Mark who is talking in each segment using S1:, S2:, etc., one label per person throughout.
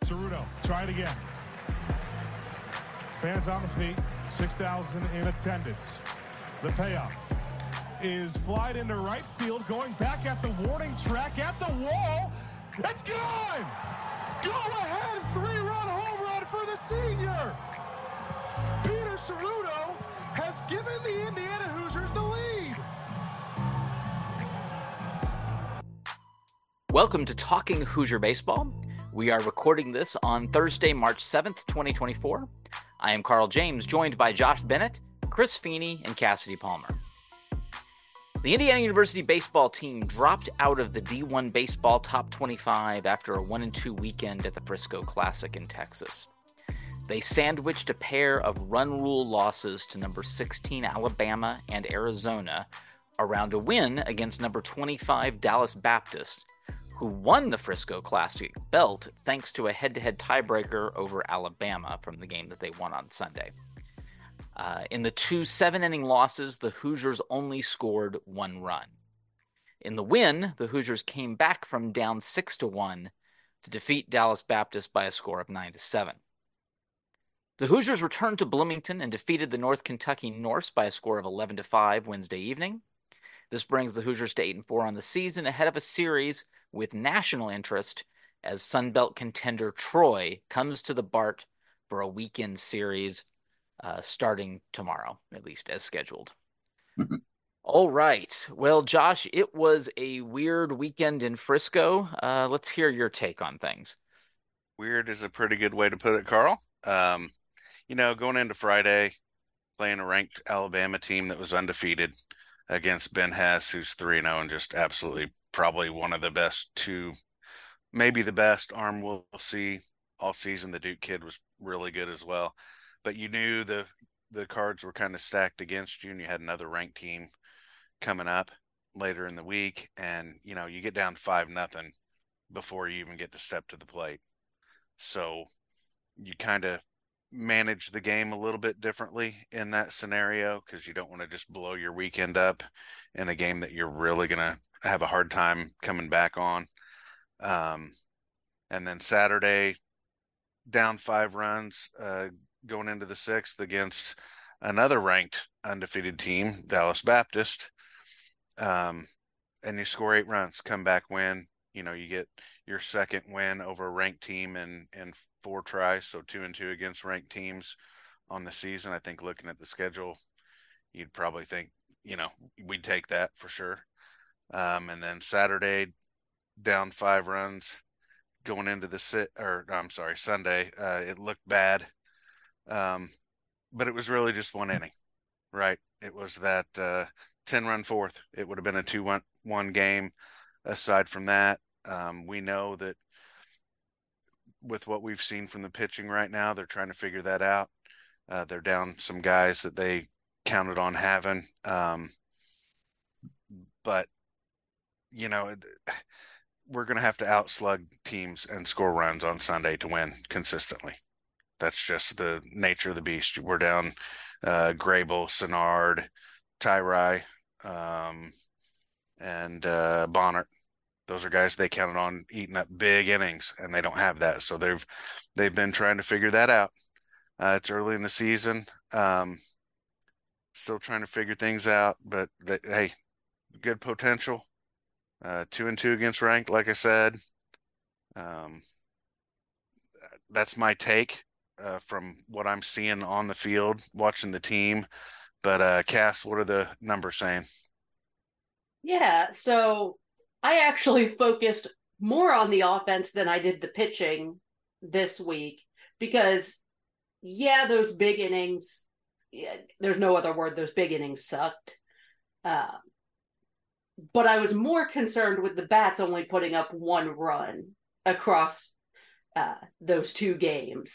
S1: Ceruto, try it again. Fans on the feet, 6,000 in attendance. The payoff is flied into right field, going back at the warning track, at the wall. It's gone! Go ahead, 3-run home run for the senior. Peter Ceruto has given the Indiana Hoosiers the lead.
S2: Welcome to Talking Hoosier Baseball. We are recording this on Thursday, March 7th, 2024. I am Carl James, joined by Josh Bennett, Chris Feeney, and Cassidy Palmer. The Indiana University baseball team dropped out of the D1 baseball top 25 after a 1-2 weekend at the Frisco Classic in Texas. They sandwiched a pair of run rule losses to number 16 Alabama and Arizona around a win against number 25 Dallas Baptist, who won the Frisco Classic belt thanks to a head-to-head tiebreaker over Alabama from the game that they won on Sunday. In the two 7-inning losses, the Hoosiers only scored 1 run. In the win, the Hoosiers came back from down 6-1 to defeat Dallas Baptist by a score of 9-7. The Hoosiers returned to Bloomington and defeated the North Kentucky Norse by a score of 11-5 Wednesday evening. This brings the Hoosiers to 8-4 on the season, ahead of a series with national interest as Sunbelt contender Troy comes to the BART for a weekend series starting tomorrow, at least as scheduled. All right. Well, Josh, it was a weird weekend in Frisco. Let's hear your take on things.
S3: Weird is a pretty good way to put it, Carl. Going into Friday, playing a ranked Alabama team that was undefeated against Ben Hess, who's 3-0 and just absolutely probably one of the best maybe the best arm we'll see all season. The Duke kid was really good as well. But you knew the cards were kind of stacked against you, and you had another ranked team coming up later in the week. And, you get down 5-0 before you even get to step to the plate. So you kind of manage the game a little bit differently in that scenario because you don't want to just blow your weekend up in a game that you're really going to have a hard time coming back on. And then Saturday, down 5 runs, going into the 6th against another ranked undefeated team, Dallas Baptist. And you score 8 runs, come back win. You get your second win over a ranked team in 4 tries, so 2-2 against ranked teams on the season. I think looking at the schedule, you'd probably think, we'd take that for sure. And then Saturday, down 5 runs, going into the Sunday. It looked bad, but it was really just 1 inning, right? It was that 10-run fourth. It would have been a 2-1 game. Aside from that, we know that with what we've seen from the pitching right now, they're trying to figure that out. They're down some guys that they counted on having. But, we're going to have to outslug teams and score runs on Sunday to win consistently. That's just the nature of the beast. We're down Grable, Sennard, Tyrai, and Bonnert. Those are guys they counted on eating up big innings, and they don't have that. So they've been trying to figure that out. It's early in the season, still trying to figure things out. But hey, good potential. 2-2 against ranked, like I said. That's my take from what I'm seeing on the field, watching the team. But Cass, what are the numbers saying?
S4: Yeah, so I actually focused more on the offense than I did the pitching this week because, those big innings, there's no other word, those big innings sucked. But I was more concerned with the bats only putting up 1 run across those 2 games.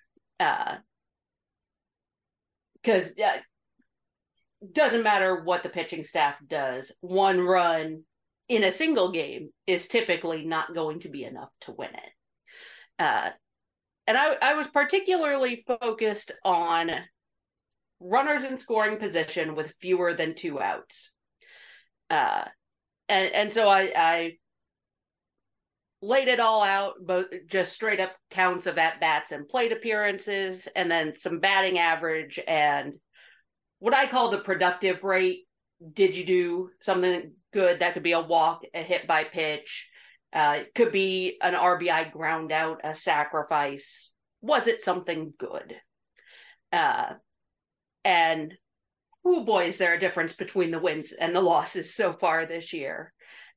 S4: Because doesn't matter what the pitching staff does, 1 run in a single game is typically not going to be enough to win it. And I was particularly focused on runners in scoring position with fewer than 2 outs. And so I laid it all out, both just straight up counts of at bats and plate appearances, and then some batting average and what I call the productive rate. Did you do something good? That could be a walk, a hit by pitch, it could be an RBI ground out, a sacrifice. Was it something good? And oh boy, is there a difference between the wins and the losses so far this year.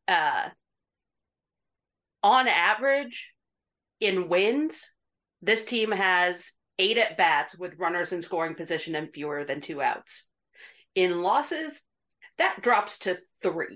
S4: On average, in wins, this team has 8 at bats with runners in scoring position and fewer than 2 outs. In losses, that drops to 3.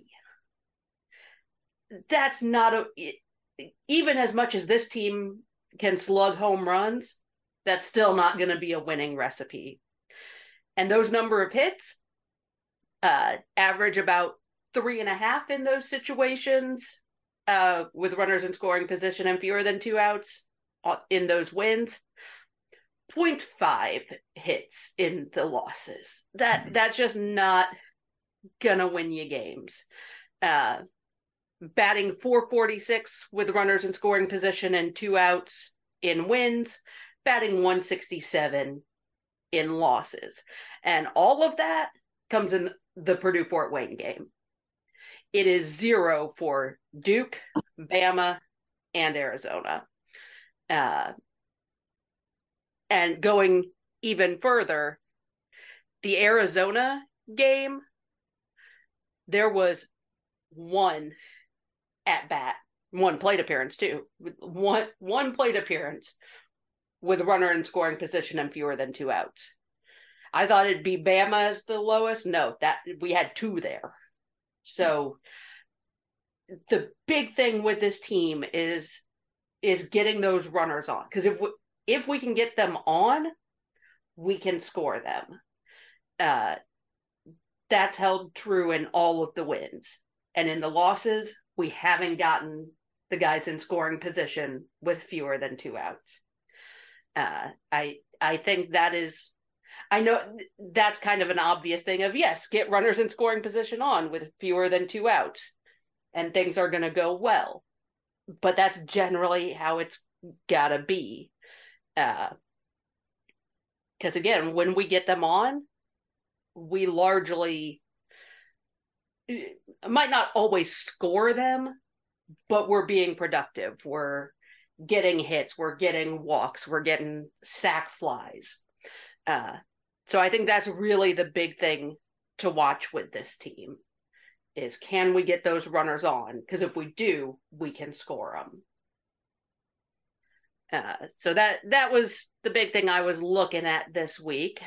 S4: That's not even as much as this team can slug home runs, that's still not going to be a winning recipe. And those number of hits average about 3.5 in those situations, with runners in scoring position and fewer than 2 outs in those wins. 0.5 hits in the losses. That's just not gonna win you games. Batting .446 with runners in scoring position and 2 outs in wins, batting .167 in losses. And all of that comes in the Purdue Fort Wayne game. It is 0 for Duke, Bama, and Arizona. And going even further, the Arizona game, there was 1 at bat, 1 plate appearance too. One plate appearance with a runner in scoring position and fewer than 2 outs. I thought it'd be Bama as the lowest. No, that we had 2 there. So the big thing with this team is getting those runners on, because if we can get them on, we can score them. That's held true in all of the wins, and in the losses, we haven't gotten the guys in scoring position with fewer than 2 outs. I think that is. I know that's kind of an obvious thing of, yes, get runners in scoring position on with fewer than 2 outs and things are going to go well. But that's generally how it's got to be. Because again, when we get them on, we largely might not always score them, but we're being productive. We're getting hits, we're getting walks, we're getting sac flies. So I think that's really the big thing to watch with this team is, can we get those runners on? Because if we do, we can score them. So that was the big thing I was looking at this week.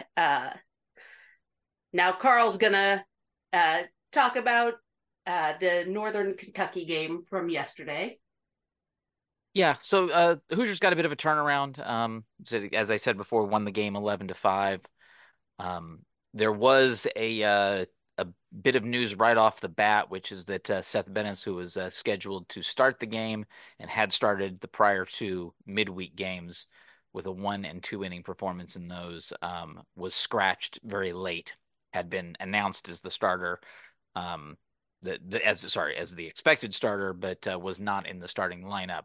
S4: Now Carl's gonna talk about the Northern Kentucky game from yesterday.
S2: Yeah, so Hoosiers got a bit of a turnaround. So as I said before, won the game 11-5. There was a bit of news right off the bat, which is that Seth Bennis, who was scheduled to start the game and had started the prior 2 midweek games with a 1 and 2 inning performance in those, was scratched very late. Had been announced as the starter, as the expected starter, but was not in the starting lineup.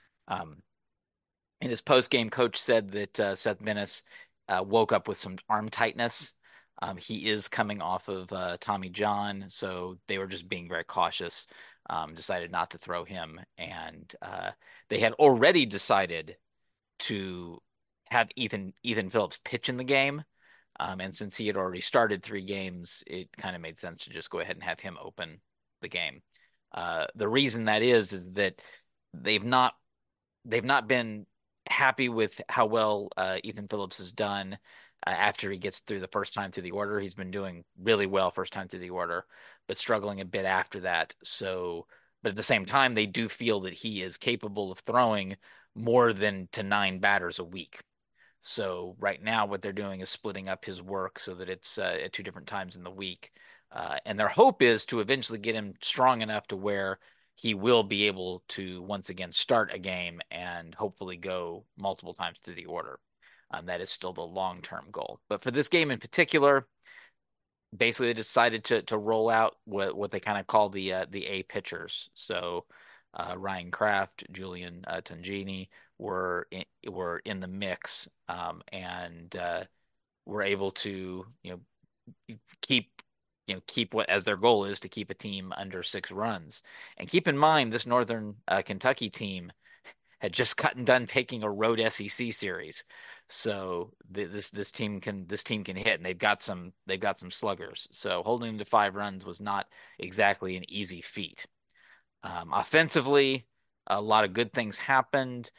S2: In his post-game, coach said that Seth Bennis woke up with some arm tightness. He is coming off of Tommy John, so they were just being very cautious, decided not to throw him. And they had already decided to have Ethan Phillips pitch in the game. And since he had already started 3 games, it kind of made sense to just go ahead and have him open the game. The reason that is that they've not been happy with how well Ethan Phillips has done after he gets through the first time through the order. He's been doing really well first time through the order, but struggling a bit after that. So, but at the same time, they do feel that he is capable of throwing more than to 9 batters a week. So right now what they're doing is splitting up his work so that it's at 2 different times in the week. And their hope is to eventually get him strong enough to where he will be able to once again start a game and hopefully go multiple times through the order. That is still the long-term goal. But for this game in particular, basically they decided to roll out what they kind of call the A pitchers. So Ryan Kraft, Julian Tangini were in the mix, and were able to keep keep what as their goal is to keep a team under 6 runs. And keep in mind, this Northern Kentucky team had just gotten done taking a road SEC series, so this team can hit, and they've got some sluggers. So holding them to 5 runs was not exactly an easy feat. Offensively, a lot of good things happened.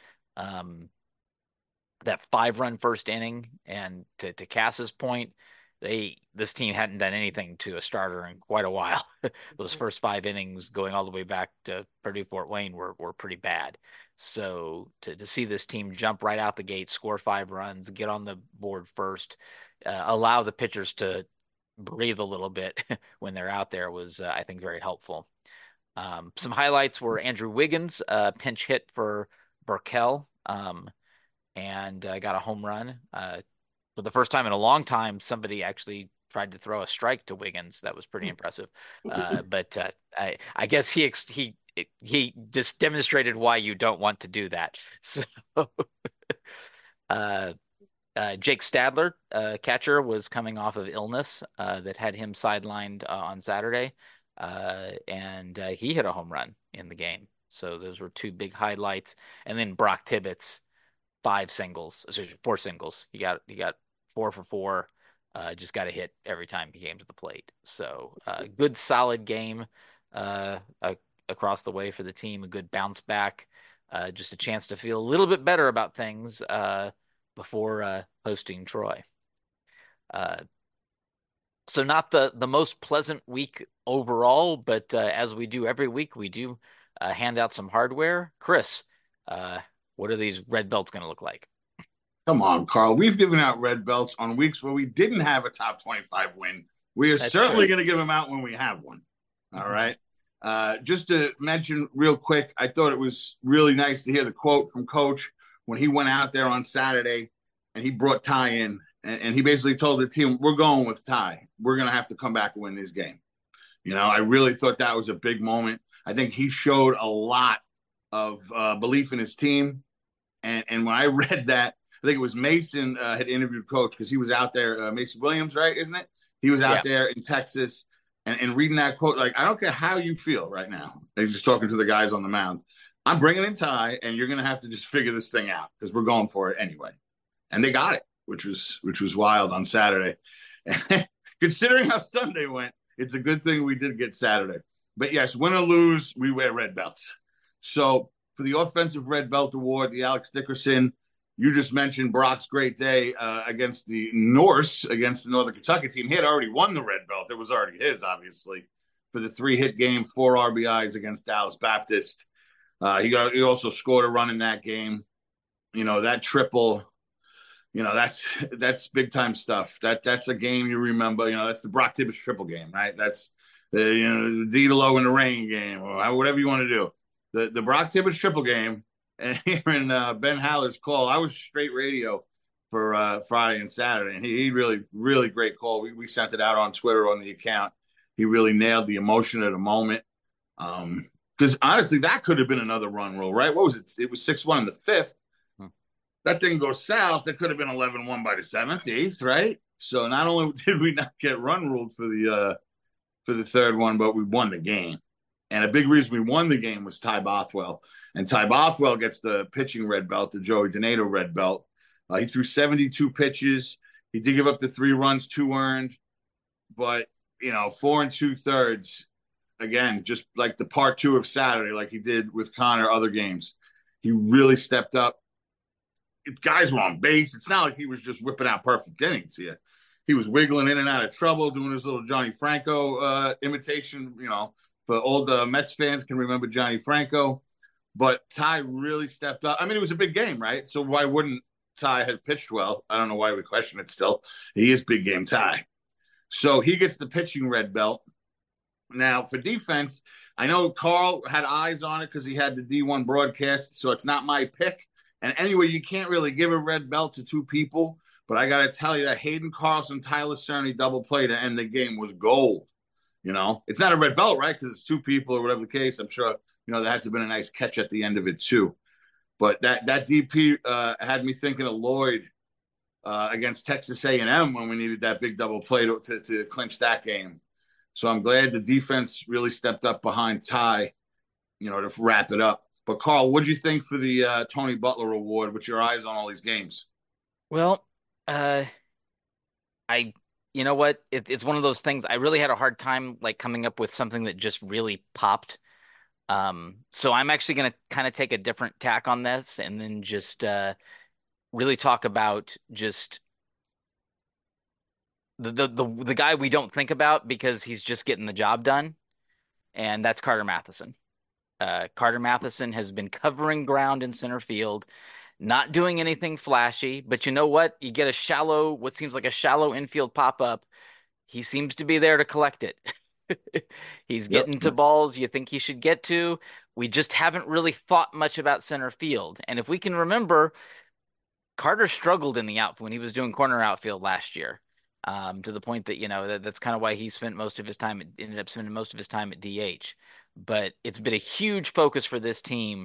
S2: That 5-run first inning, and to Cass's point, this team hadn't done anything to a starter in quite a while. Those first 5 innings, going all the way back to Purdue Fort Wayne, were pretty bad. So to see this team jump right out the gate, score 5 runs, get on the board first, allow the pitchers to breathe a little bit when they're out there was, I think, very helpful. Some highlights were Andrew Wiggins, pinch hit for Burkell, and got a home run. For the first time in a long time, somebody actually tried to throw a strike to Wiggins. That was pretty impressive. But I guess he just demonstrated why you don't want to do that. So Jake Stadler, catcher, was coming off of illness that had him sidelined on Saturday, and he hit a home run in the game. So those were 2 big highlights. And then Brock Tibbetts, 4 singles. He got 4 for 4. Just got a hit every time he came to the plate. So good solid game across the way for the team. A good bounce back. Just a chance to feel a little bit better about things before hosting Troy. So not the most pleasant week overall, but as we do every week, we do hand out some hardware. Chris, what are these red belts going to look like?
S5: Come on, Carl. We've given out red belts on weeks where we didn't have a top 25 win. We are certainly going to give them out when we have one. All right. Just to mention real quick, I thought it was really nice to hear the quote from Coach when he went out there on Saturday and he brought Ty in. And he basically told the team, we're going with Ty. We're going to have to come back and win this game. I really thought that was a big moment. I think he showed a lot of belief in his team. And when I read that, I think it was Mason had interviewed Coach because he was out there. Mason Williams, right? Isn't it? He was out there in Texas and reading that quote. Like, I don't care how you feel right now. He's just talking to the guys on the mound. I'm bringing in Ty, and you're going to have to just figure this thing out because we're going for it anyway. And they got it, which was wild on Saturday. Considering how Sunday went, it's a good thing we did get Saturday. But yes, win or lose, we wear red belts. So for the offensive red belt award, the Alex Dickerson. You just mentioned Brock's great day against the Norse, against the Northern Kentucky team. He had already won the red belt. It was already his, obviously, for the 3-hit game, 4 RBIs against Dallas Baptist. He also scored a run in that game. That triple, that's big time stuff. That's a game you remember. That's the Brock Tibbetts triple game, right? That's the Didalo in the rain game, or whatever you want to do. The Brock Tibbetts triple game. And hearing Ben Haller's call, I was straight radio for Friday and Saturday, and he really, really great call. We sent it out on Twitter on the account. He really nailed the emotion of the moment. Because honestly, that could have been another run rule, right? What was it? It was 6-1 in the 5th. That thing goes south. It could have been 11-1 by the 7th, 8th, right? So not only did we not get run ruled for the 3rd one, but we won the game. And a big reason we won the game was Ty Bothwell. And Ty Bothwell gets the pitching red belt, the Joey Donato red belt. He threw 72 pitches. He did give up the 3 runs, 2 earned. But, 4 2/3, again, just like the part 2 of Saturday, like he did with Connor other games. He really stepped up. Guys were on base. It's not like he was just whipping out perfect innings here. He was wiggling in and out of trouble, doing his little Johnny Franco imitation, for old Mets fans can remember Johnny Franco. But Ty really stepped up. I mean, it was a big game, right? So why wouldn't Ty have pitched well? I don't know why we question it still. He is big game Ty. So he gets the pitching red belt. Now, for defense, I know Carl had eyes on it because he had the D1 broadcast, so it's not my pick. And anyway, you can't really give a red belt to 2 people. But I got to tell you that Hayden Carlson, Tyler Cerny double play to end the game was gold. It's not a red belt, right? Because it's 2 people or whatever the case. I'm sure That had to have been a nice catch at the end of it too. But that DP had me thinking of Lloyd against Texas A&M when we needed that big double play to clinch that game. So I'm glad the defense really stepped up behind Ty, to wrap it up. But Carl, what'd you think for the Tony Butler Award with your eyes on all these games?
S2: Well, you know what? It's one of those things. I really had a hard time like coming up with something that just really popped. So I'm actually going to kind of take a different tack on this and then just really talk about just the guy we don't think about because he's just getting the job done, and that's Carter Matheson. Carter Matheson has been covering ground in center field, not doing anything flashy, but you know what? You get what seems like a shallow infield pop up. He seems to be there to collect it. He's getting to balls you think he should get to. We just haven't really thought much about center field. And if we can remember, Carter struggled in the outfield when he was doing corner outfield last year, to the point that, that's kind of why he ended up spending most of his time at DH. But it's been a huge focus for this team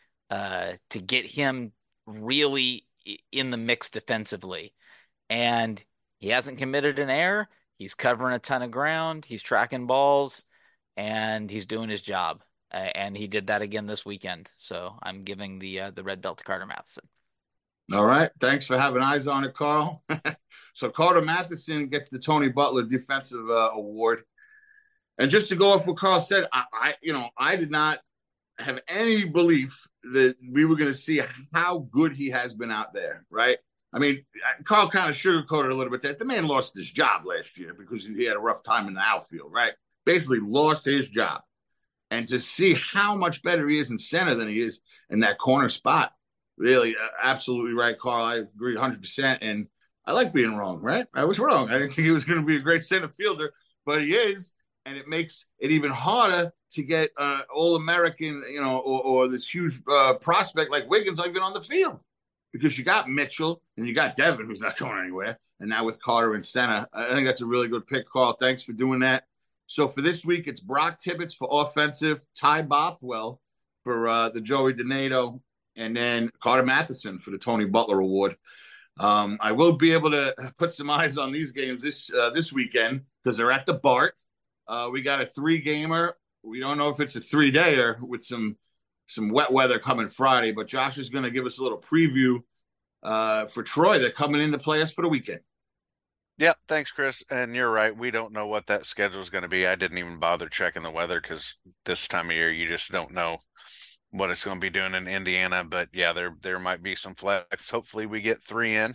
S2: to get him really in the mix defensively. And he hasn't committed an error. He's covering a ton of ground. He's tracking balls, and he's doing his job. And he did that again this weekend. So I'm giving the red belt to Carter Matheson.
S5: All right. Thanks for having eyes on it, Carl. So Carter Matheson gets the Tony Butler Defensive Award. And just to go off what Carl said, I did not have any belief that we were going to see how good he has been out there, right? I mean, Carl kind of sugarcoated a little bit that the man lost his job last year because he had a rough time in the outfield, right? Basically lost his job. And to see how much better he is in center than he is in that corner spot, really, absolutely right, Carl. I agree 100%. And I like being wrong, right? I was wrong. I didn't think he was going to be a great center fielder, but he is. And it makes it even harder to get All-American, or this huge prospect like Wiggins even on the field. Because you got Mitchell and you got Devin, who's not going anywhere. And now with Carter in center, I think that's a really good pick, Carl. Thanks for doing that. So for this week, it's Brock Tibbetts for offensive, Ty Bothwell for the Joey Donato, and then Carter Matheson for the Tony Butler Award. I will be able to put some eyes on these games this weekend because they're at the Bart. We got a 3-gamer. We don't know if it's a 3-dayer with some wet weather coming Friday, but Josh is going to give us a little preview for Troy. They're coming in to play us for the weekend.
S3: Yeah, thanks, Chris. And you're right. We don't know what that schedule is going to be. I didn't even bother checking the weather because this time of year, you just don't know what it's going to be doing in Indiana. But yeah, there might be some flex. Hopefully we get 3 in.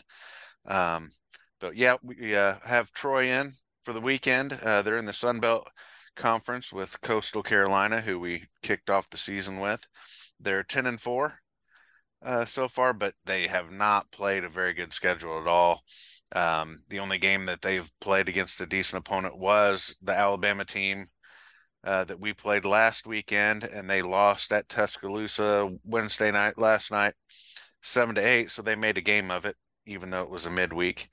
S3: But yeah, we have Troy in for the weekend. They're in the Sun Belt Conference with Coastal Carolina, who we kicked off the season with. They're 10-4 so far, but they have not played a very good schedule at all. The only game that they've played against a decent opponent was the Alabama team that we played last weekend, and they lost at Tuscaloosa last night, 7-8. So they made a game of it, even though it was a midweek.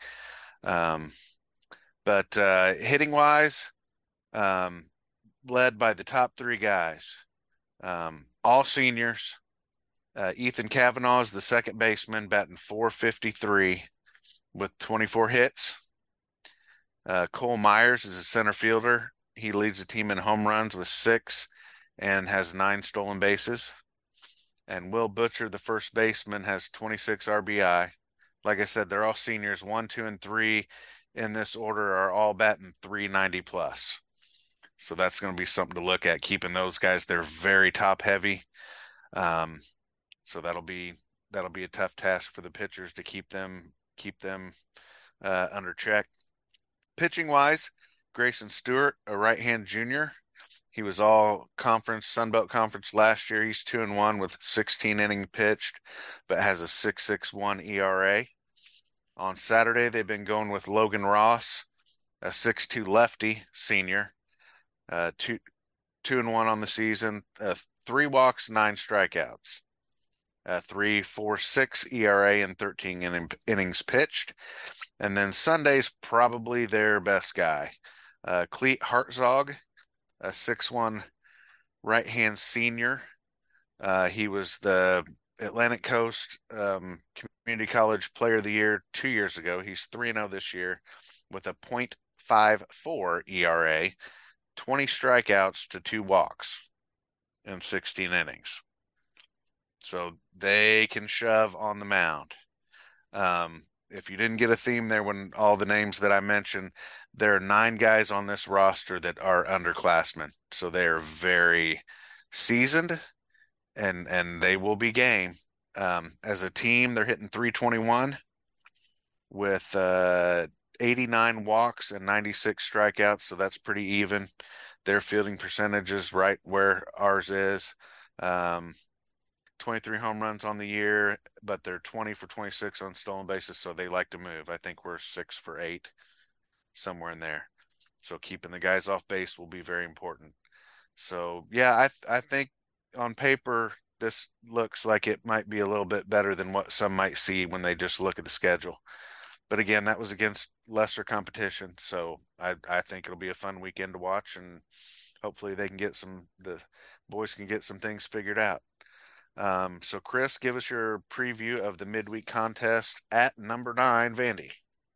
S3: But hitting wise, led by the top 3 guys, all seniors. Ethan Cavanaugh is the second baseman, batting .453 with 24 hits. Cole Myers is a center fielder. He leads the team in home runs with 6 and has 9 stolen bases. And Will Butcher, the first baseman, has 26 RBI. Like I said, they're all seniors. 1, 2, and 3 in this order are all batting .390 plus. So that's going to be something to look at, keeping those guys. They're very top heavy. So that'll be a tough task for the pitchers to keep them under check. Pitching wise, Grayson Stewart, a right-hand junior. He was all conference, Sun Belt Conference last year. He's 2-1 with 16 innings pitched, but has a 6.61 ERA. On Saturday, they've been going with Logan Ross, a 6.2 lefty senior. 2-1 on the season, 3 walks, 9 strikeouts. 3.46 ERA and 13 innings pitched. And then Sunday's probably their best guy, Cleet Hartzog, a 6.1 right-hand senior. He was the Atlantic Coast Community College Player of the Year 2 years ago. He's 3-0 this year with a .54 ERA, 20 strikeouts to 2 walks in 16 innings. So they can shove on the mound. If you didn't get a theme there when all the names that I mentioned, there are 9 guys on this roster that are underclassmen. So they are very seasoned and they will be game. As a team, they're hitting .321 with 89 walks and 96 strikeouts. So that's pretty even. Their fielding percentage is right where ours is. 23 home runs on the year, but they're 20 for 26 on stolen bases, so they like to move. I think we're 6 for 8, somewhere in there. So keeping the guys off base will be very important. So, yeah, I think on paper this looks like it might be a little bit better than what some might see when they just look at the schedule. But again, that was against lesser competition, so I think it'll be a fun weekend to watch, and hopefully the boys can get some things figured out. So Chris, give us your preview of the midweek contest at number 9, Vandy.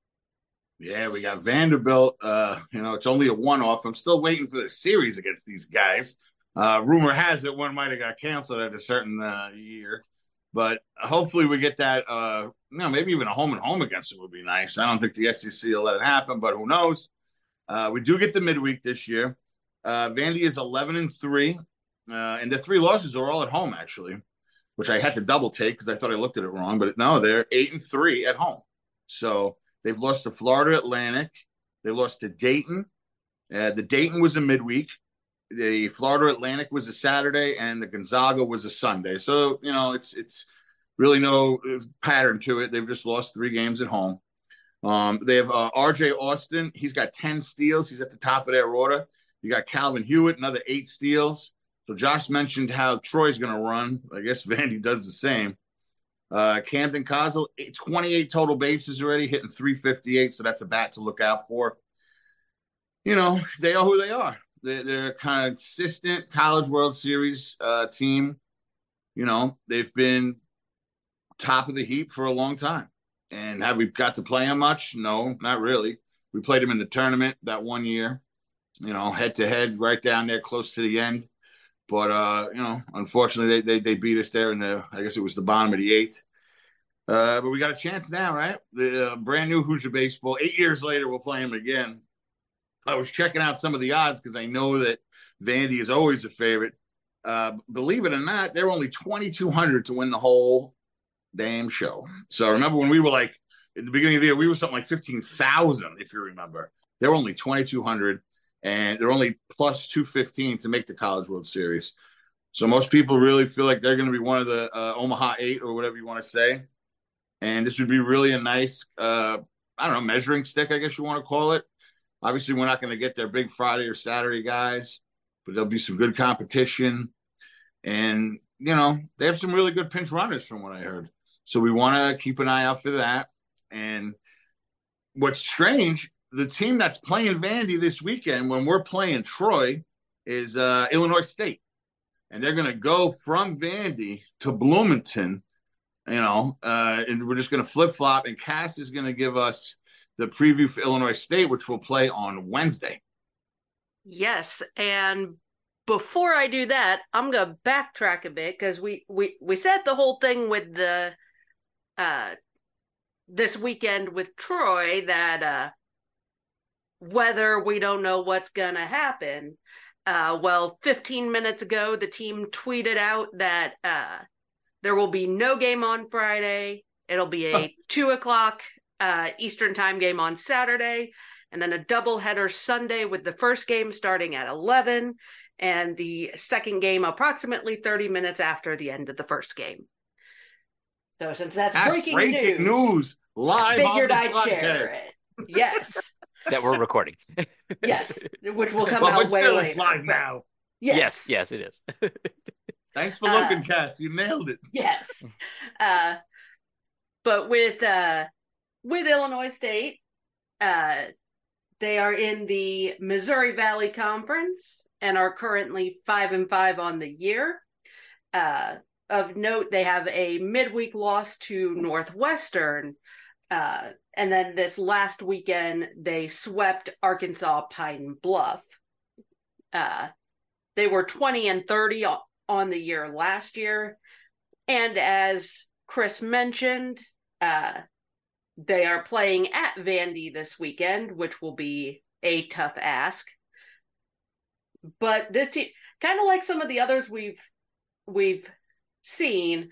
S5: Yeah, we got Vanderbilt. It's only a one-off. I'm still waiting for the series against these guys. Rumor has it one might have got canceled at a certain year, but hopefully we get that. Maybe even a home and home against it would be nice. I don't think the SEC will let it happen, but who knows? We do get the midweek this year. Vandy is 11-3. And the 3 losses are all at home, actually, which I had to double take because I thought I looked at it wrong. But no, they're 8-3 at home. So they've lost to Florida Atlantic. They lost to Dayton. The Dayton was a midweek. The Florida Atlantic was a Saturday, and the Gonzaga was a Sunday. So, it's really no pattern to it. They've just lost 3 games at home. They have R.J. Austin. He's got 10 steals. He's at the top of their order. You got Calvin Hewitt, another 8 steals. So Josh mentioned how Troy's going to run. I guess Vandy does the same. Camden Kozil, 28 total bases already, hitting .358, so that's a bat to look out for. They are who they are. They're a consistent College World Series team. They've been top of the heap for a long time. And have we got to play them much? No, not really. We played them in the tournament that one year, head-to-head right down there close to the end. But, unfortunately, they beat us there in I guess it was the bottom of the 8th. But we got a chance now, right? The brand new Hoosier Baseball. 8 years later, we'll play them again. I was checking out some of the odds because I know that Vandy is always a favorite. Believe it or not, they're only 2,200 to win the whole damn show. So remember when we were at the beginning of the year, we were something like 15,000, if you remember. They're only 2,200. And they're only plus 215 to make the College World Series. So most people really feel like they're going to be one of the Omaha 8 or whatever you want to say. And this would be really a nice, measuring stick, I guess you want to call it. Obviously, we're not going to get their big Friday or Saturday guys, but there'll be some good competition. And, they have some really good pinch runners from what I heard. So we want to keep an eye out for that. And what's strange, the team that's playing Vandy this weekend when we're playing Troy is Illinois State. And they're going to go from Vandy to Bloomington, and we're just going to flip-flop. And Cass is going to give us the preview for Illinois State, which we'll play on Wednesday.
S4: Yes, and before I do that, I'm going to backtrack a bit because we said the whole thing with the this weekend with Troy that whether we don't know what's going to happen. 15 minutes ago, the team tweeted out that there will be no game on Friday. It'll be a 2:00 Eastern time game on Saturday, and then a doubleheader Sunday with the first game starting at 11 and the second game approximately 30 minutes after the end of the first game. So since that's breaking
S5: news live,
S4: I figured I'd share it. Yes.
S2: That we're recording.
S4: Yes, which will come out way later.
S5: It's live now.
S2: Yes, it is.
S5: Thanks for looking, Cass. You nailed it.
S4: Yes. But with Illinois State, they are in the Missouri Valley Conference, and are currently 5-5 on the year. Of note, they have a midweek loss to Northwestern. And then this last weekend, they swept Arkansas Pine Bluff. They were 20-30 on the year last year. And as Chris mentioned, they are playing at Vandy this weekend, which will be a tough ask. But this team, kind of like some of the others we've seen,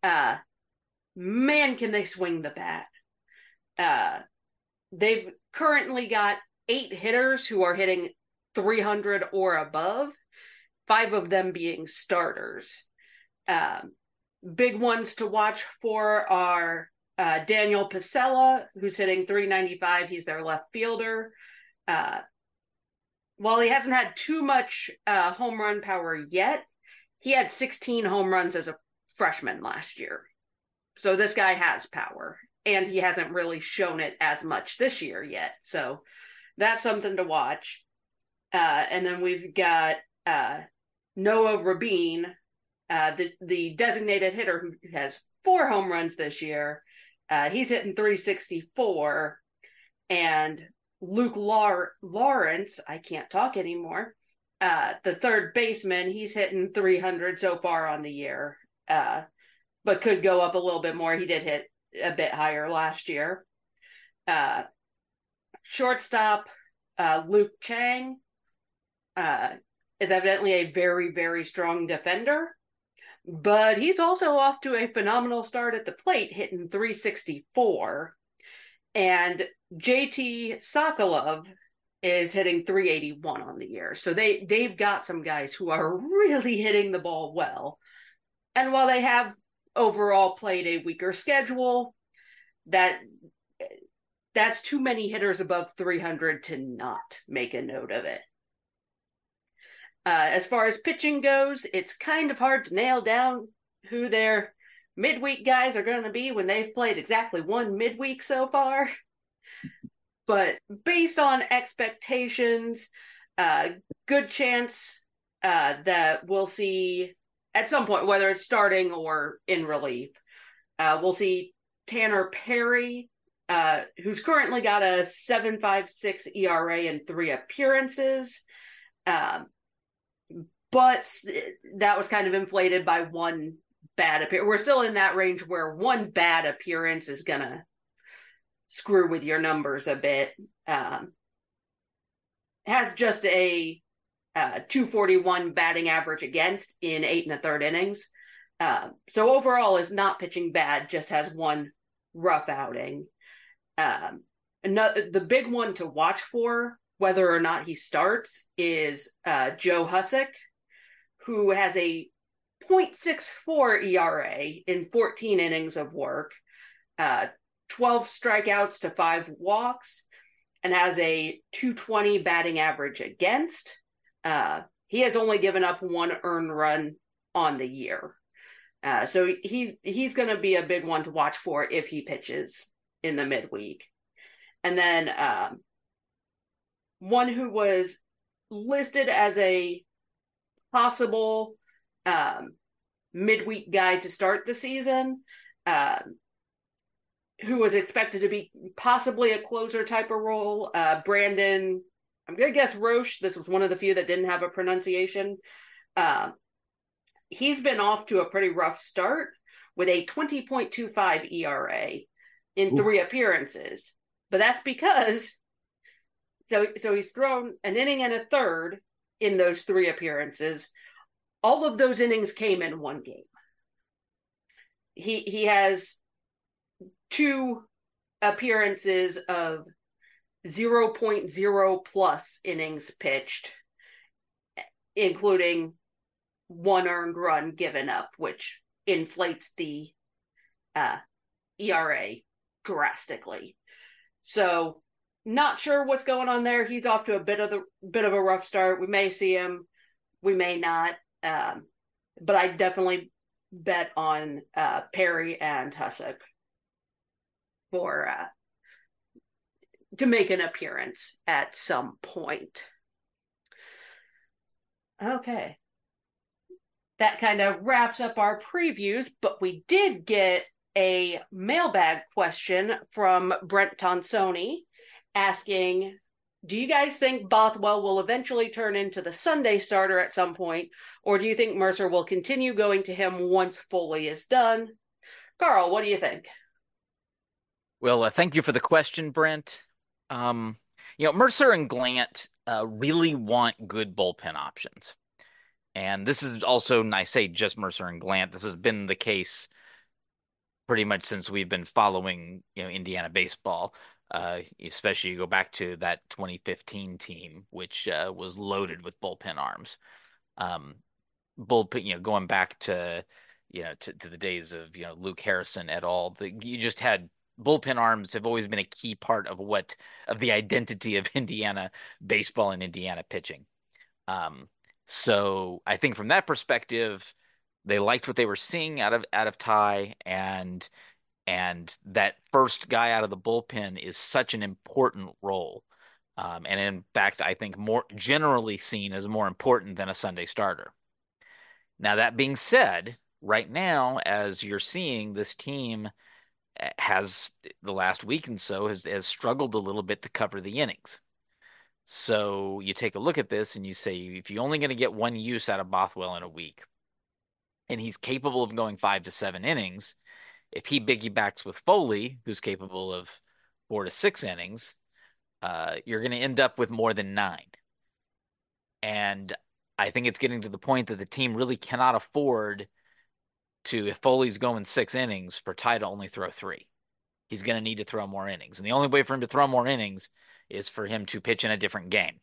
S4: man, can they swing the bat. They've currently got 8 hitters who are hitting 300 or above, 5 of them being starters. Big ones to watch for are Daniel Pasella, who's hitting 395. He's their left fielder. While he hasn't had too much home run power yet, he had 16 home runs as a freshman last year. So this guy has power, and he hasn't really shown it as much this year yet. So that's something to watch. And then we've got Noah Rabin, the designated hitter who has 4 home runs this year. He's hitting 364. And Luke Lawrence, I can't talk anymore, the third baseman, he's hitting 300 so far on the year, but could go up a little bit more. He did hit a bit higher last year. Shortstop, Luke Chang, is evidently a very, very strong defender, but he's also off to a phenomenal start at the plate, hitting 364. And JT Sokolov is hitting 381 on the year. So they've got some guys who are really hitting the ball well. And while they have overall played a weaker schedule, that's too many hitters above 300 to not make a note of it. As far as pitching goes, it's kind of hard to nail down who their midweek guys are going to be when they've played exactly one midweek so far. But based on expectations, good chance that we'll see at some point, whether it's starting or in relief, we'll see Tanner Perry, who's currently got a 7.56 ERA in 3 appearances. But that was kind of inflated by one bad appearance. We're still in that range where one bad appearance is going to screw with your numbers a bit. Has just a 241 batting average against in 8 1/3 innings. So overall is not pitching bad, just has one rough outing. The big one to watch for, whether or not he starts, is Joe Husick, who has a 0.64 ERA in 14 innings of work, 12 strikeouts to 5 walks, and has a 220 batting average against. He has only given up 1 earned run on the year. So he's going to be a big one to watch for if he pitches in the midweek. And then one who was listed as a possible midweek guy to start the season, who was expected to be possibly a closer type of role, Brandon, I'm going to guess Roche. This was one of the few that didn't have a pronunciation. He's been off to a pretty rough start with a 20.25 ERA in 3 appearances. But that's because, so he's thrown an inning and a third in those 3 appearances. All of those innings came in one game. He has 2 appearances of 0.0 plus innings pitched, including 1 earned run given up, which inflates the ERA drastically. So not sure what's going on there. He's off to a bit of a rough start. We may see him, we may not. But I definitely bet on Perry and Husick for to make an appearance at some point. Okay. That kind of wraps up our previews, but we did get a mailbag question from Brent Tonsoni asking, do you guys think Bothwell will eventually turn into the Sunday starter at some point, or do you think Mercer will continue going to him once Foley is done? Carl, what do you think?
S2: Well, thank you for the question, Brent. Mercer and Glant really want good bullpen options. And this is also, I say just Mercer and Glant, this has been the case pretty much since we've been following, Indiana baseball. Especially you go back to that 2015 team, which was loaded with bullpen arms. Bullpen, going back to, to the days of, Luke Harrison et al. You just had bullpen arms have always been a key part of the identity of Indiana baseball and Indiana pitching. So I think from that perspective, they liked what they were seeing out of Ty, and that first guy out of the bullpen is such an important role. And in fact, I think more generally seen as more important than a Sunday starter. Now, that being said, right now, as you're seeing, this team has the last week and so has struggled a little bit to cover the innings. So you take a look at this and you say, if you're only going to get one use out of Bothwell in a week, and he's capable of going 5 to 7 innings, if he piggybacks with Foley, who's capable of 4 to 6 innings, you're going to end up with more than 9. And I think it's getting to the point that the team really cannot afford to, if Foley's going 6 innings, for Ty to only throw 3. He's going to need to throw more innings. And the only way for him to throw more innings is for him to pitch in a different game.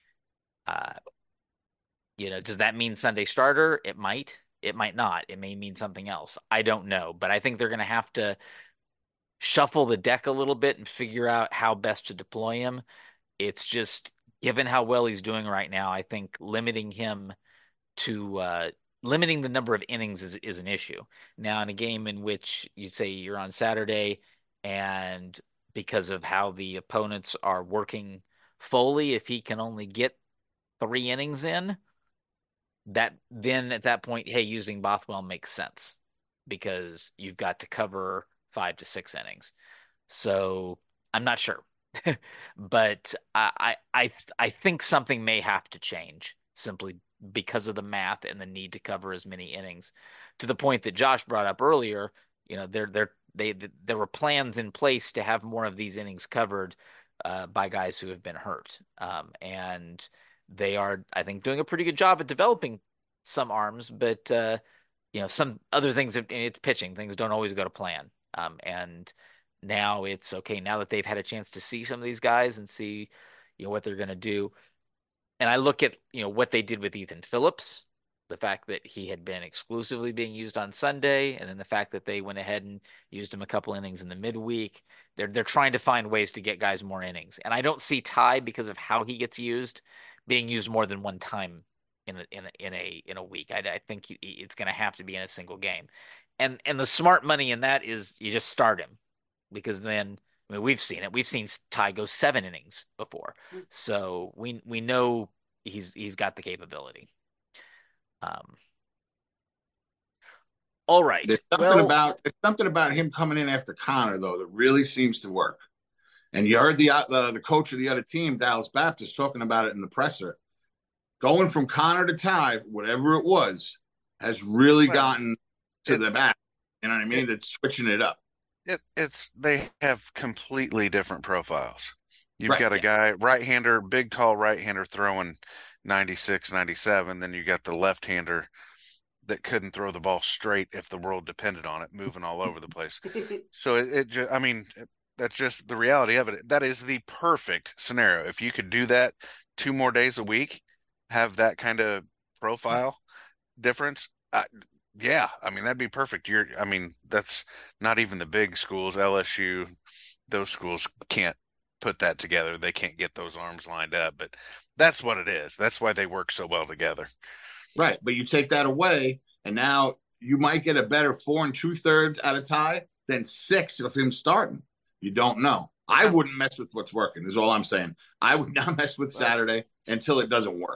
S2: Does that mean Sunday starter? It might. It might not. It may mean something else. I don't know. But I think they're going to have to shuffle the deck a little bit and figure out how best to deploy him. It's just, given how well he's doing right now, I think limiting him to limiting the number of innings is an issue. Now, in a game in which you say you're on Saturday, and because of how the opponents are working Foley, if he can only get 3 innings in, then at that point, hey, using Bothwell makes sense because you've got to cover 5 to 6 innings. So I'm not sure, but I think something may have to change simply because of the math and the need to cover as many innings. To the point that Josh brought up earlier, there were plans in place to have more of these innings covered by guys who have been hurt, and they are, I think, doing a pretty good job at developing some arms, but some other things. It's pitching; things don't always go to plan. And now it's okay. Now that they've had a chance to see some of these guys and see, what they're going to do, and I look at what they did with Ethan Phillips, the fact that he had been exclusively being used on Sunday, and then the fact that they went ahead and used him a couple innings in the midweek. They're trying to find ways to get guys more innings, and I don't see Ty, because of how he gets used, being used more than one time in a week. I think it's going to have to be in a single game, and the smart money in that is you just start him, because then, I mean, we've seen it. We've seen Ty go 7 innings before, so we know he's got the capability. All right.
S5: There's something about him coming in after Connor, though, that really seems to work. And you heard the coach of the other team, Dallas Baptist, talking about it in the presser. Going from Connor to Ty, whatever it was, has really gotten to the back. You know what I mean? That's switching it up.
S3: They have completely different profiles. You've got a guy, right-hander, big, tall right-hander throwing 96, 97. Then you got the left-hander that couldn't throw the ball straight if the world depended on it, moving all over the place. So that's just the reality of it. That is the perfect scenario. If you could do that 2 more days a week, have that kind of profile difference, that'd be perfect. That's not even the big schools, LSU, those schools can't put that together. They can't get those arms lined up, but that's what it is. That's why they work so well together.
S5: Right. But you take that away, and now you might get a better 4 2/3 out of Ty than 6 of him starting. You don't know. I wouldn't mess with what's working, is all I'm saying. I would not mess with Saturday until it doesn't work.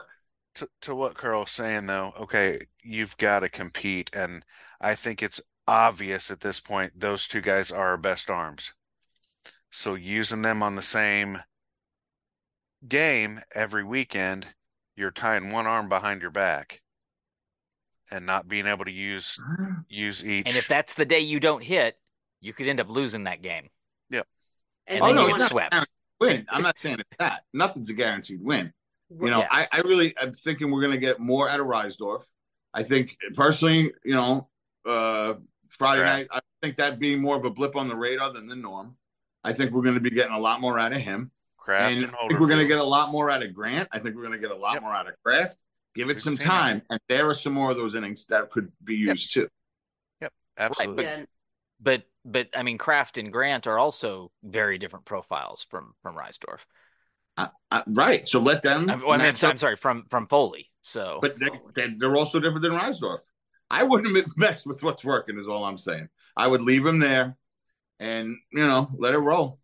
S3: to what Carl's saying though, okay, you've got to compete, and I think it's obvious at this point those two guys are our best arms. So using them on the same game every weekend, you're tying one arm behind your back and not being able to use each.
S2: And if that's the day you don't hit, you could end up losing that game.
S3: Yep.
S2: And then
S5: no,
S2: you
S5: it's
S2: get
S5: not
S2: swept.
S5: a win. I'm not saying it's that. Nothing's a guaranteed win. You know,
S2: Yeah.
S5: I'm thinking we're going to get more out of Reisdorf. I think personally, Friday night, I think that being more of a blip on the radar than the norm. I think we're going to be getting a lot more out of him.
S3: Kraft
S5: and
S3: and
S5: I think we're going to
S3: Holderfield.
S5: get a lot more out of Grant. I think we're going to get a lot more out of Kraft. Give it
S3: We've
S5: some
S3: seen
S5: time, and there are some more of those innings that could be used too.
S3: Yep, absolutely.
S4: Yeah.
S2: But I mean, Kraft and Grant are also very different profiles from Reisdorf.
S5: Right. So let them.
S2: I'm sorry, from Foley. So,
S5: but they're also different than Reisdorf. I wouldn't mess with what's working. Is all I'm saying. I would leave him there, and let it roll.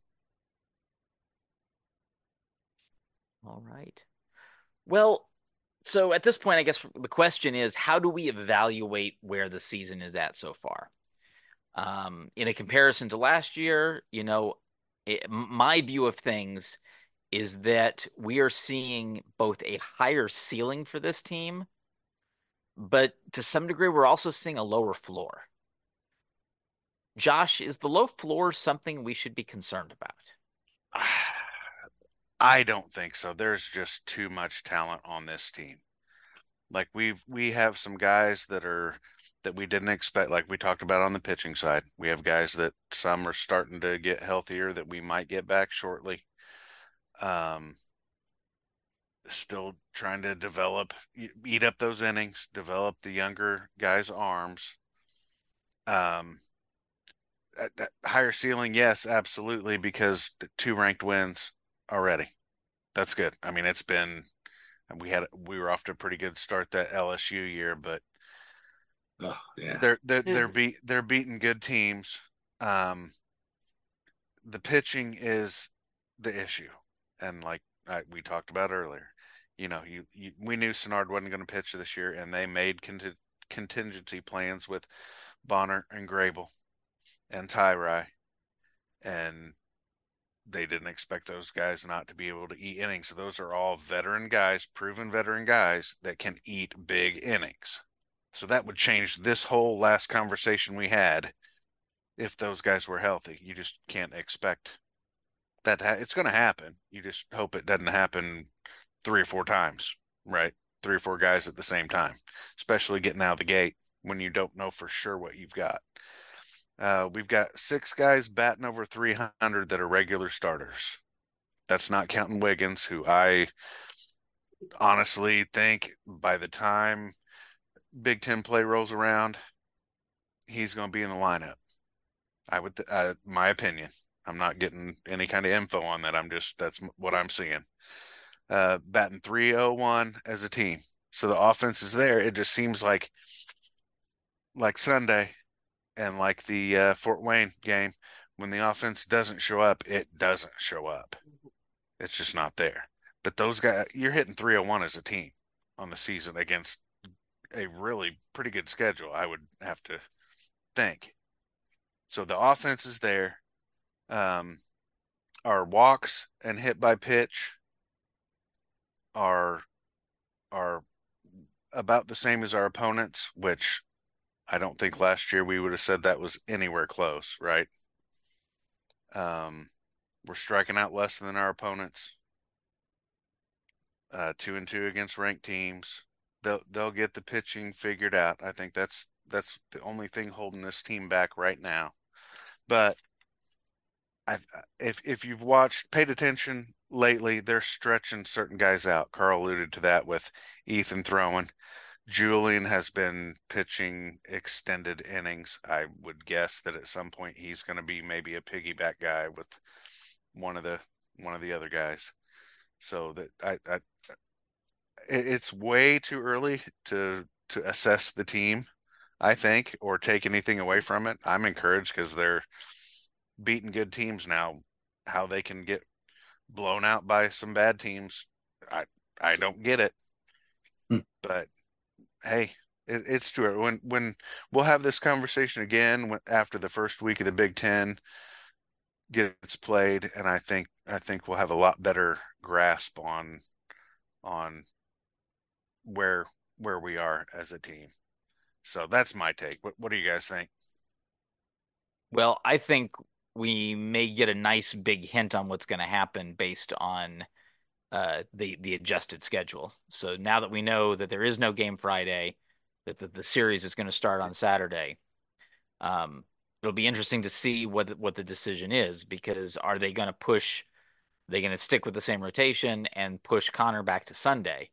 S2: All right. Well, so at this point, I guess the question is, how do we evaluate where the season is at so far? In a comparison to last year, my view of things is that we are seeing both a higher ceiling for this team, but to some degree, we're also seeing a lower floor. Josh, is the low floor something we should be concerned about?
S3: I don't think so. There's just too much talent on this team. Like we have some guys that we didn't expect, like we talked about on the pitching side. We have guys that some are starting to get healthier that we might get back shortly. Still trying to eat up those innings, develop the younger guys' arms. Higher ceiling, yes, absolutely, because 2 ranked wins already. That's good. I mean, we were off to a pretty good start that LSU year, but they're beating good teams. The pitching is the issue, and like we talked about earlier, we knew Sinnard wasn't going to pitch this year, and they made contingency plans with Bonner and Grable and Tyrai, and they didn't expect those guys not to be able to eat innings. So those are all veteran guys, proven veteran guys that can eat big innings. So that would change this whole last conversation we had if those guys were healthy. You just can't expect that it's going to happen. You just hope it doesn't happen 3 or 4 times, right? 3 or 4 guys at the same time, especially getting out of the gate when you don't know for sure what you've got. We've got 6 guys batting over 300 that are regular starters. That's not counting Wiggins, who I honestly think by the time Big Ten play rolls around, he's going to be in the lineup. My opinion. I'm not getting any kind of info on that. That's what I'm seeing. Batting 301 as a team. So the offense is there. It just seems like Sunday and like the Fort Wayne game, when the offense doesn't show up, it doesn't show up. It's just not there. But those guys, you're hitting 301 as a team on the season against a really pretty good schedule, I would have to think. So the offense is there. Our walks and hit by pitch are about the same as our opponents, which I don't think last year we would have said that was anywhere close, right? We're striking out less than our opponents. 2-2 against ranked teams. They'll get the pitching figured out. I think that's the only thing holding this team back right now. But if you've paid attention lately, they're stretching certain guys out. Carl alluded to that with Ethan throwing. Julian has been pitching extended innings. I would guess that at some point he's going to be maybe a piggyback guy with one of the other guys. So that it's way too early to assess the team, I think, or take anything away from it. I'm encouraged because they're beating good teams now. How they can get blown out by some bad teams, I don't get it. But hey, it's true. When we'll have this conversation again after the first week of the Big Ten gets played, and I think we'll have a lot better grasp on where we are as a team. So that's my take. What do you guys think?
S2: Well, I think we may get a nice big hint on what's going to happen based on the adjusted schedule. So now that we know that there is no game Friday, that the series is going to start on Saturday, it'll be interesting to see what the decision is, because are they going to push? They going to stick with the same rotation and push Connor back to Sunday?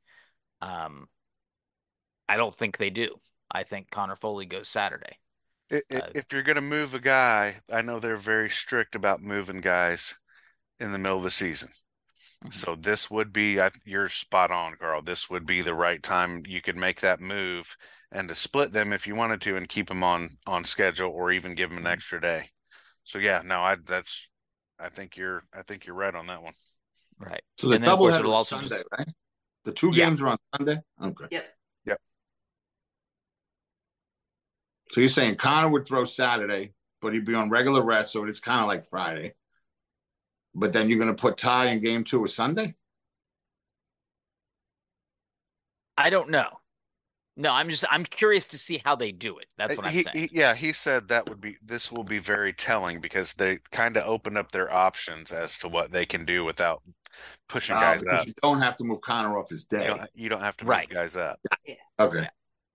S2: I don't think they do. I think Connor Foley goes Saturday.
S3: If you're going to move a guy, I know they're very strict about moving guys in the middle of the season. So this would be, you're spot on, Carl. This would be the right time you could make that move and to split them if you wanted to and keep them on schedule, or even give them an extra day. So yeah, no, I think you're right on that one.
S2: Right.
S5: So the doubleheader is Sunday,
S2: just...
S5: right? The two games are on Sunday? Okay.
S4: Yep.
S5: So you're saying Connor would throw Saturday, but he'd be on regular rest, so it's kind of like Friday. But then you're going to put Ty in game 2 of Sunday?
S2: I don't know. No, I'm curious to see how they do it. That's what I'm saying.
S3: He said this will be very telling, because they kind of open up their options as to what they can do without pushing guys up.
S5: You don't have to move Connor off his day.
S3: You don't have to move guys up.
S4: Yeah.
S5: Okay.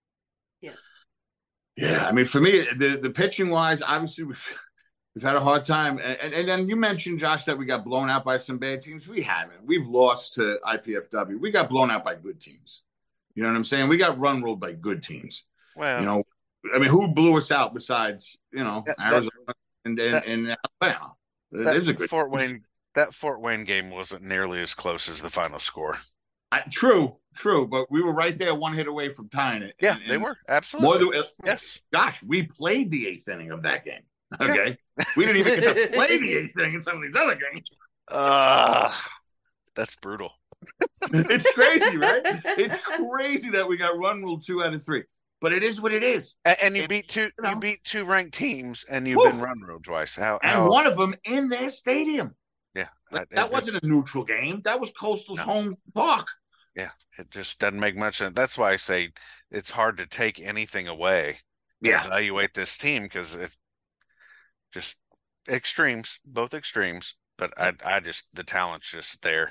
S5: Yeah, I mean, for me, the pitching wise, obviously we've had a hard time, and then you mentioned, Josh, that we got blown out by some bad teams. We haven't. We've lost to IPFW. We got blown out by good teams. You know what I'm saying? We got run ruled by good teams.
S3: Well,
S5: I mean, who blew us out besides Arizona and Alabama?
S3: That Fort Wayne game wasn't nearly as close as the final score.
S5: True, but we were right there, one hit away from tying it.
S3: Yeah, they were absolutely.
S5: Yes, gosh, we played the 8th inning of that game. Okay, we didn't even get to play the 8th inning in some of these other games.
S3: That's brutal.
S5: It's crazy, right? It's crazy that we got run ruled 2 out of 3, but it is what it is.
S3: And you beat two ranked teams, and you've been run ruled twice.
S5: And one of them in their stadium.
S3: Yeah,
S5: that wasn't a neutral game. That was Coastal's home park.
S3: Yeah, it just doesn't make much sense. That's why I say it's hard to take anything away.
S5: Yeah,
S3: evaluate this team, because it's just extremes, both extremes. But I just, the talent's just there.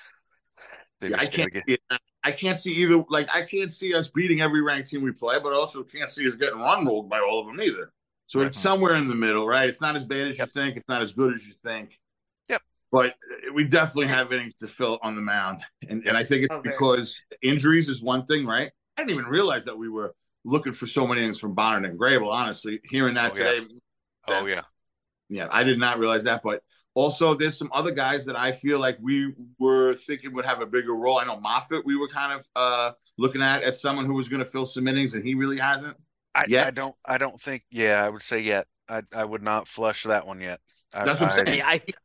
S5: I can't see either. Like, I can't see us beating every ranked team we play, but I also can't see us getting run ruled by all of them either. So it's somewhere in the middle, right? It's not as bad as you think. It's not as good as you think.
S3: Yep.
S5: But we definitely have innings to fill on the mound. And I think it's because injuries is one thing, right? I didn't even realize that we were looking for so many innings from Bonner and Grable, honestly. Hearing that today. Yeah, I did not realize that. But also, there's some other guys that I feel like we were thinking would have a bigger role. I know Moffitt, we were kind of looking at as someone who was going to fill some innings, and he really hasn't.
S3: I don't think. Yeah, I would say yet. I would not flush that one yet.
S5: That's what I'm saying.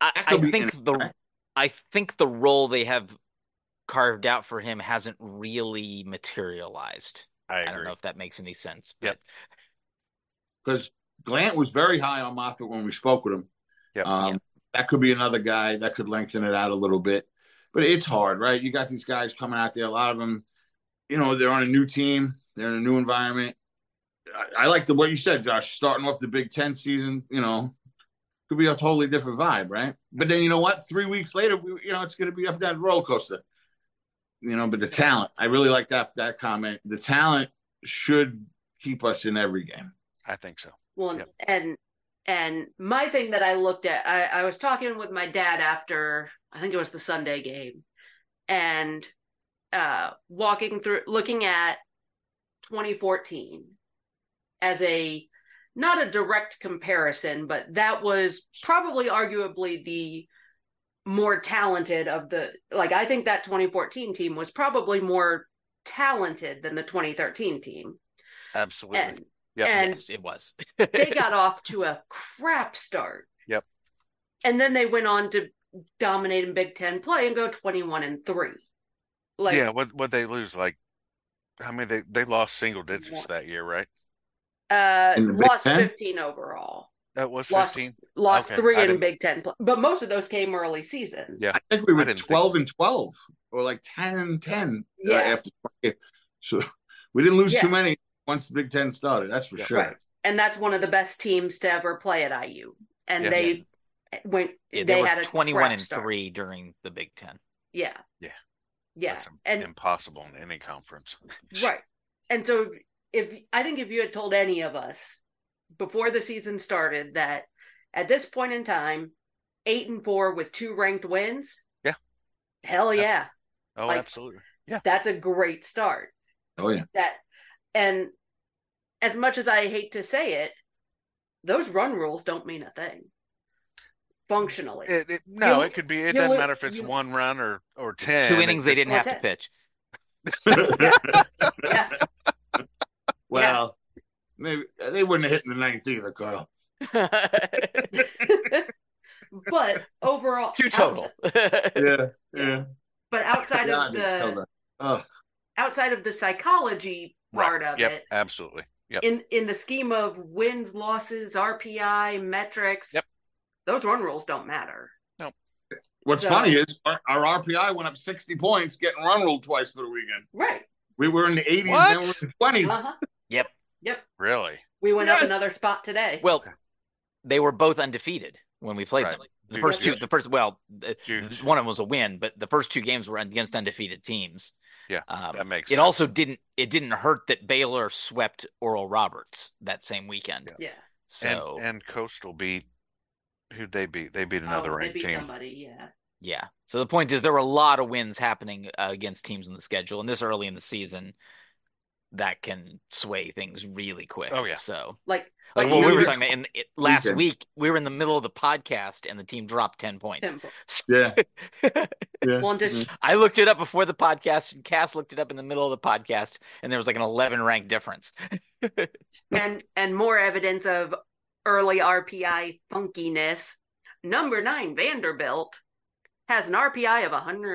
S2: I think the role they have carved out for him hasn't really materialized. I don't know if that makes any sense. But
S5: because Glant was very high on Moffitt when we spoke with him. That could be another guy that could lengthen it out a little bit. But it's hard, right? You got these guys coming out there. A lot of them, they're on a new team. They're in a new environment. I like what you said, Josh, starting off the Big Ten season, could be a totally different vibe, right? But then you know what? 3 weeks later, it's going to be up and down the roller coaster. But the talent, I really like that comment. The talent should keep us in every game.
S3: I think so.
S4: Well, and my thing that I looked at, I was talking with my dad after, I think it was the Sunday game, and looking at 2014 as not a direct comparison, but that was probably arguably the more talented of I think that 2014 team was probably more talented than the 2013 team.
S3: Absolutely.
S4: And
S2: yes, it was.
S4: They got off to a crap start.
S3: Yep.
S4: And then they went on to dominate in Big Ten play and go 21-3.
S3: What they lose, like I mean, they lost single digits that year, right?
S5: In the Big
S4: Lost
S5: Ten?
S4: 15 overall.
S3: That was
S4: Lost
S3: 15.
S4: lost
S3: Okay,
S4: 3
S3: I
S4: in
S3: didn't-
S4: Big Ten, but most of those came early season.
S3: Yeah,
S5: I think we
S3: I
S5: were
S3: didn't think
S5: 12 and 12 or like 10 and 10
S4: Yeah.
S5: after. So we didn't lose
S4: Yeah.
S5: too many once the Big Ten started. That's for
S3: Yeah.
S5: sure.
S4: Right. And that's one of the best teams to ever play at IU. And
S3: Yeah.
S4: they went.
S2: Yeah,
S4: they
S2: were
S4: had a
S2: 21
S4: crap
S2: and
S4: start.
S2: 3 during the Big Ten.
S4: Yeah.
S3: Yeah.
S4: Yeah.
S3: That's
S4: And
S3: impossible in any conference.
S4: right. And so if you had told any of us before the season started that at this point in time, 8-4 with 2 ranked wins.
S3: Yeah.
S4: Hell yeah.
S3: Oh,
S4: Like,
S3: absolutely. Yeah.
S4: That's a great start.
S5: Oh, yeah.
S4: And as much as I hate to say it, those run rules don't mean a thing. Functionally.
S3: No,
S4: You-
S3: it could be. It
S4: you
S3: doesn't
S4: would-
S3: matter if it's
S4: you-
S3: 1 run or 10.
S2: 2 innings they didn't have to
S4: 10.
S2: pitch.
S4: Yeah.
S5: Well, maybe they wouldn't have hit in the ninth either, Carl.
S4: But overall,
S2: 2 total.
S5: Yeah.
S4: But outside
S5: Yeah, I
S4: of
S5: didn't tell
S4: the
S5: that. Oh,
S4: outside of the psychology part of
S3: Yep,
S4: it,
S3: absolutely. Yep.
S4: in the scheme of wins, losses, RPI, metrics,
S3: Yep.
S4: those run rules don't matter.
S5: what's
S4: So-
S5: funny is our RPI went up 60 points, getting run ruled twice for the weekend.
S4: Right.
S5: We were in the 80s,
S3: What?
S5: then we were in the 20s.
S4: Uh-huh.
S2: Yep.
S4: Yep.
S3: Really?
S4: We went up
S5: Yes.
S4: another spot today.
S2: Well,
S3: Okay.
S2: they were both undefeated when we played
S3: Right.
S2: them.
S3: Huge. Huge.
S2: One of them was a win, but the first 2 games were against undefeated teams.
S3: Yeah, that makes
S2: It
S3: sense.
S2: also didn't hurt that Baylor swept Oral Roberts that same weekend.
S4: Yeah.
S2: So
S3: and Coastal beat who'd they beat? They beat another
S4: they
S3: ranked
S4: beat
S3: team.
S4: somebody, yeah.
S2: yeah. So the point is there were a lot of wins happening against teams in the schedule, and this early in the season that can sway things really quick.
S3: Oh, yeah.
S2: So
S4: Like
S2: like what we were
S5: you-
S2: talking about last
S5: Weekend.
S2: week, we were in the middle of the podcast and the team dropped 10 points.
S4: Temple.
S5: Yeah. Yeah.
S4: Well, and just
S2: I looked it up before the podcast, and Cass looked it up in the middle of the podcast, and there was like an 11 rank difference.
S4: and more evidence of early RPI funkiness. Number 9, Vanderbilt, has an RPI of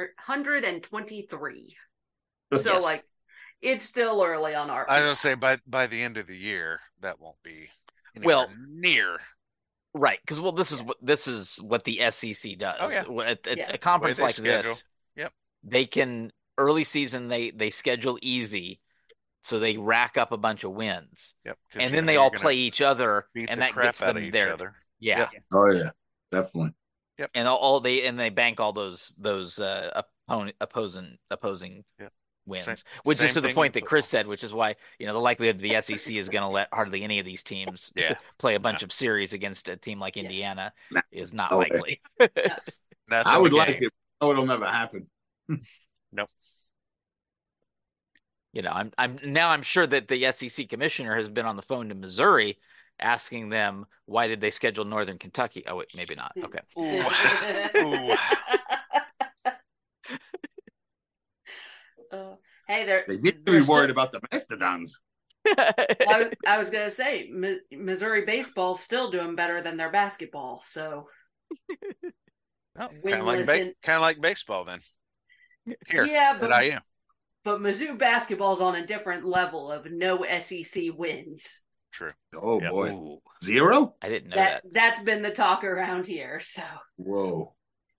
S4: 123. So
S2: Yes.
S4: like it's still early on RPI.
S3: I was gonna say by the end of the year that won't be
S2: Well,
S3: anywhere near.
S2: Right, because this is what the SEC does.
S3: Oh, yeah.
S2: At
S4: Yes.
S2: a conference
S3: The way
S2: like
S3: they schedule.
S2: this,
S3: Yep.
S2: they can early season they schedule easy, so they rack up a bunch of wins,
S3: Yep. 'Cause,
S2: and
S3: you
S2: then
S3: know,
S2: they
S3: you're
S2: all
S3: gonna
S2: play each other,
S3: beat
S2: and
S3: the
S2: that
S3: crap
S2: gets
S3: out
S2: them
S3: of each
S2: there.
S3: other.
S2: Yeah,
S5: Oh, yeah. Definitely.
S2: and they bank all those opposing
S3: Yep.
S2: wins,
S3: Same-
S2: which
S3: same
S2: is to the
S3: thing
S2: point
S3: with
S2: that Chris
S3: football.
S2: said, which is why the likelihood the SEC is going to let hardly any of these teams
S3: Yeah.
S2: play a bunch of series against a team like
S4: Yeah.
S2: Indiana
S5: Nah.
S2: is not
S5: No way.
S2: likely.
S3: That's
S5: I
S3: in
S5: would
S3: the
S5: like
S3: game.
S5: it. Oh, it'll never happen.
S3: Nope.
S2: I'm sure that the SEC commissioner has been on the phone to Missouri asking them why did they schedule Northern Kentucky. Oh wait, maybe not. Okay.
S3: Ooh.
S4: Hey, there.
S5: They need to be
S4: there's
S5: worried
S4: still-
S5: about the Mastodons.
S4: I was gonna say Missouri baseball's still doing better than their basketball. So
S3: Oh,
S4: Winless
S3: kind of like baseball then. Here,
S4: Yeah,
S3: at
S4: but-
S3: IU.
S4: but Mizzou basketball's on a different level of no SEC wins.
S3: True.
S5: Oh,
S3: Yep.
S5: boy.
S2: Ooh,
S5: 0?
S2: I didn't know that.
S4: That's been the talk around here. So
S5: Whoa.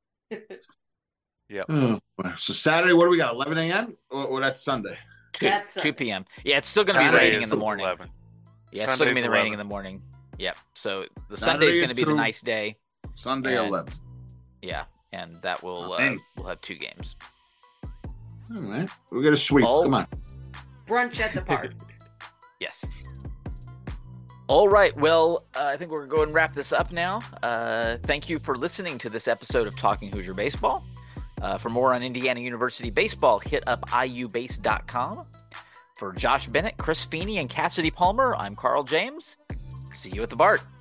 S3: Yep.
S5: Oh, boy. So Saturday, what do we got? 11 a.m. Or that's Sunday?
S2: 2 p.m. Yeah, it's still going to be
S5: Saturday
S2: raining in the
S3: is
S2: morning.
S3: 11.
S2: Yeah, it's still going to be
S3: Sunday's
S2: the raining
S3: 11.
S2: in the morning. Yep. So the
S5: Saturday
S2: Sunday's going to be the
S5: through-
S2: nice day.
S5: Sunday,
S2: And-
S5: 11.
S2: Yeah, and that will
S5: Amen.
S2: we'll have 2 games.
S5: All right. We got a sweep.
S2: Oh.
S5: Come on.
S4: brunch at the park.
S2: Yes. All right. Well, I think we're going to wrap this up now. Thank you for listening to this episode of Talking Hoosier Baseball. For more on Indiana University baseball, hit up iubase.com. For Josh Bennett, Chris Feeney, and Cassidy Palmer, I'm Carl James. See you at the BART.